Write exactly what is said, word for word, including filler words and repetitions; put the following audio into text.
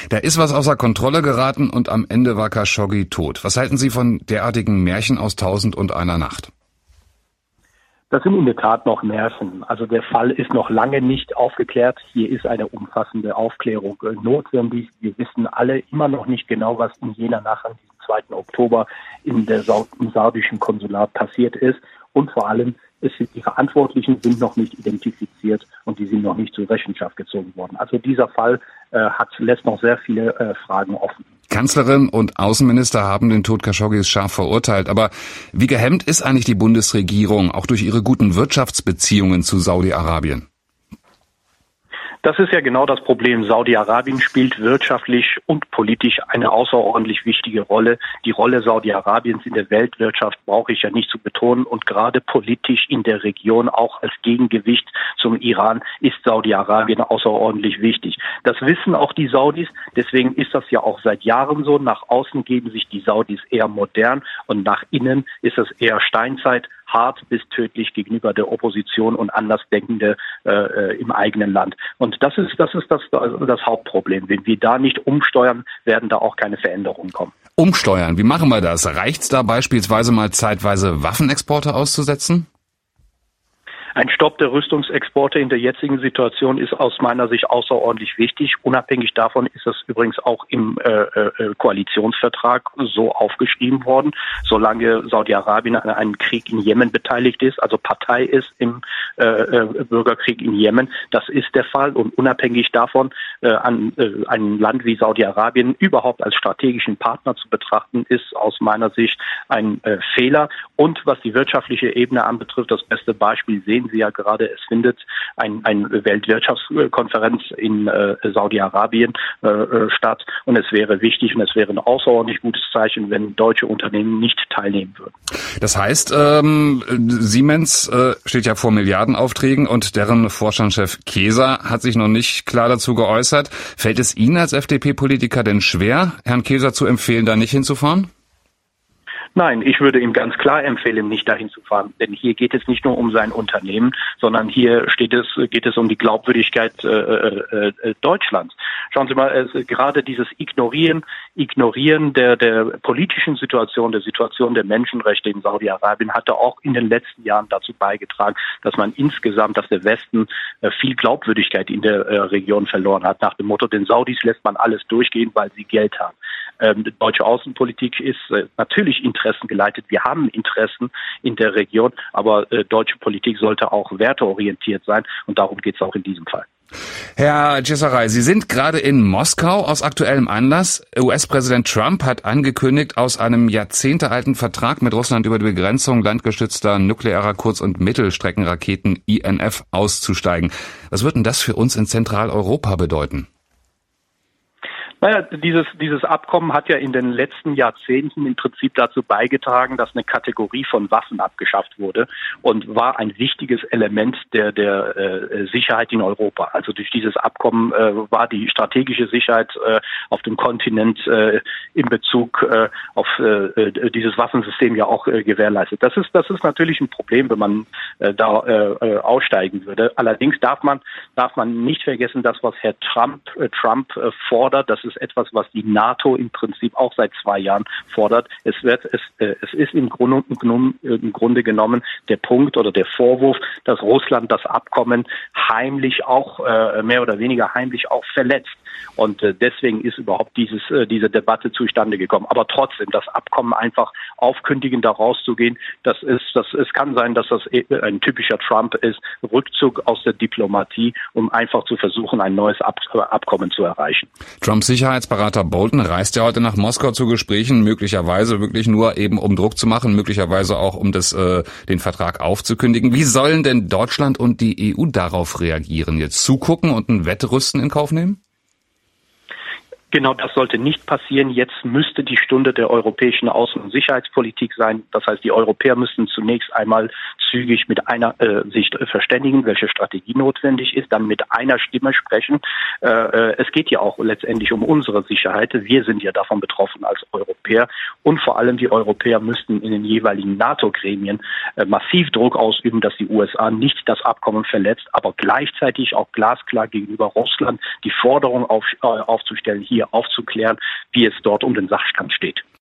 Da ist was außer Kontrolle geraten und am Ende war Khashoggi tot. Was halten Sie von derartigen Märchen aus Tausend und einer Nacht? Das sind in der Tat noch Märchen. Also der Fall ist noch lange nicht aufgeklärt. Hier ist eine umfassende Aufklärung notwendig. Wir wissen alle immer noch nicht genau, was in jener Nacht am zweiten Oktober in der Sa- im saudischen Konsulat passiert ist. Und vor allem, es sind, die Verantwortlichen sind noch nicht identifiziert und die sind noch nicht zur Rechenschaft gezogen worden. Also dieser Fall äh, hat, lässt noch sehr viele äh, Fragen offen. Kanzlerin und Außenminister haben den Tod Khashoggis scharf verurteilt. Aber wie gehemmt ist eigentlich die Bundesregierung, auch durch ihre guten Wirtschaftsbeziehungen zu Saudi-Arabien? Das ist ja genau das Problem. Saudi-Arabien spielt wirtschaftlich und politisch eine außerordentlich wichtige Rolle. Die Rolle Saudi-Arabiens in der Weltwirtschaft brauche ich ja nicht zu betonen. Und gerade politisch in der Region, auch als Gegengewicht zum Iran, ist Saudi-Arabien außerordentlich wichtig. Das wissen auch die Saudis. Deswegen ist das ja auch seit Jahren so. Nach außen geben sich die Saudis eher modern und nach innen ist es eher Steinzeit, hart bis tödlich gegenüber der Opposition und Andersdenkende äh, im eigenen Land. Und das ist das ist das, also das Hauptproblem. Wenn wir da nicht umsteuern, werden da auch keine Veränderungen kommen. Umsteuern, wie machen wir das? Reicht's da beispielsweise mal zeitweise Waffenexporte auszusetzen? Ein Stopp der Rüstungsexporte in der jetzigen Situation ist aus meiner Sicht außerordentlich wichtig. Unabhängig davon ist es übrigens auch im äh, äh, Koalitionsvertrag so aufgeschrieben worden. Solange Saudi-Arabien an einem Krieg in Jemen beteiligt ist, also Partei ist im äh, äh, Bürgerkrieg in Jemen, das ist der Fall. Und unabhängig davon, äh, an äh, ein Land wie Saudi-Arabien überhaupt als strategischen Partner zu betrachten, ist aus meiner Sicht ein äh, Fehler. Und was die wirtschaftliche Ebene anbetrifft, das beste Beispiel sehen Sie ja gerade, es findet ein, ein Weltwirtschaftskonferenz in äh, Saudi-Arabien äh, statt und es wäre wichtig und es wäre ein außerordentlich gutes Zeichen, wenn deutsche Unternehmen nicht teilnehmen würden. Das heißt, ähm, Siemens äh, steht ja vor Milliardenaufträgen und deren Vorstandschef Keser hat sich noch nicht klar dazu geäußert. Fällt es Ihnen als F D P-Politiker denn schwer, Herrn Keser zu empfehlen, da nicht hinzufahren? Nein, ich würde ihm ganz klar empfehlen, nicht dahin zu fahren. Denn hier geht es nicht nur um sein Unternehmen, sondern hier steht es, geht es um die Glaubwürdigkeit äh, äh, Deutschlands. Schauen Sie mal, äh, gerade dieses Ignorieren, Ignorieren der, der politischen Situation, der Situation der Menschenrechte in Saudi-Arabien hatte auch in den letzten Jahren dazu beigetragen, dass man insgesamt, dass der Westen äh, viel Glaubwürdigkeit in der äh, Region verloren hat. Nach dem Motto, den Saudis lässt man alles durchgehen, weil sie Geld haben. Ähm, die deutsche Außenpolitik ist äh, natürlich Interessen geleitet. Wir haben Interessen in der Region, aber äh, deutsche Politik sollte auch werteorientiert sein und darum geht es auch in diesem Fall. Herr Cesaray, Sie sind gerade in Moskau aus aktuellem Anlass. U S-Präsident Trump hat angekündigt, aus einem jahrzehntealten Vertrag mit Russland über die Begrenzung landgestützter nuklearer Kurz- und Mittelstreckenraketen I N F auszusteigen. Was wird denn das für uns in Zentraleuropa bedeuten? Naja, dieses, dieses Abkommen hat ja in den letzten Jahrzehnten im Prinzip dazu beigetragen, dass eine Kategorie von Waffen abgeschafft wurde und war ein wichtiges Element der, der äh, Sicherheit in Europa. Also durch dieses Abkommen äh, war die strategische Sicherheit äh, auf dem Kontinent äh, in Bezug äh, auf äh, dieses Waffensystem ja auch äh, gewährleistet. Das ist, das ist natürlich ein Problem, wenn man äh, da äh, aussteigen würde. Allerdings darf man, darf man nicht vergessen, dass was Herr Trump, äh, Trump äh, fordert, das ist etwas, was die NATO im Prinzip auch seit zwei Jahren fordert. Es wird, es, äh, es ist im Grunde, im Grunde genommen der Punkt oder der Vorwurf, dass Russland das Abkommen heimlich auch, äh, mehr oder weniger heimlich auch verletzt. Und äh, deswegen ist überhaupt dieses, äh, diese Debatte zustande gekommen. Aber trotzdem, das Abkommen einfach aufkündigen, da rauszugehen, das ist, das, es kann sein, dass das ein typischer Trump ist, Rückzug aus der Diplomatie, um einfach zu versuchen, ein neues Ab- Abkommen zu erreichen. Trumps Sicherheitsberater Bolton reist ja heute nach Moskau zu Gesprächen, möglicherweise wirklich nur eben um Druck zu machen, möglicherweise auch um das, äh, den Vertrag aufzukündigen. Wie sollen denn Deutschland und die E U darauf reagieren? Jetzt zugucken und ein Wettrüsten in Kauf nehmen? Genau, das sollte nicht passieren. Jetzt müsste die Stunde der europäischen Außen- und Sicherheitspolitik sein. Das heißt, die Europäer müssten zunächst einmal zügig mit einer äh, sich verständigen, welche Strategie notwendig ist, dann mit einer Stimme sprechen. Äh, äh, es geht ja auch letztendlich um unsere Sicherheit. Wir sind ja davon betroffen als Europäer. Und vor allem die Europäer müssten in den jeweiligen NATO-Gremien äh, massiv Druck ausüben, dass die U S A nicht das Abkommen verletzt, aber gleichzeitig auch glasklar gegenüber Russland die Forderung auf, äh, aufzustellen, hier hier aufzuklären, wie es dort um den Sachstand steht.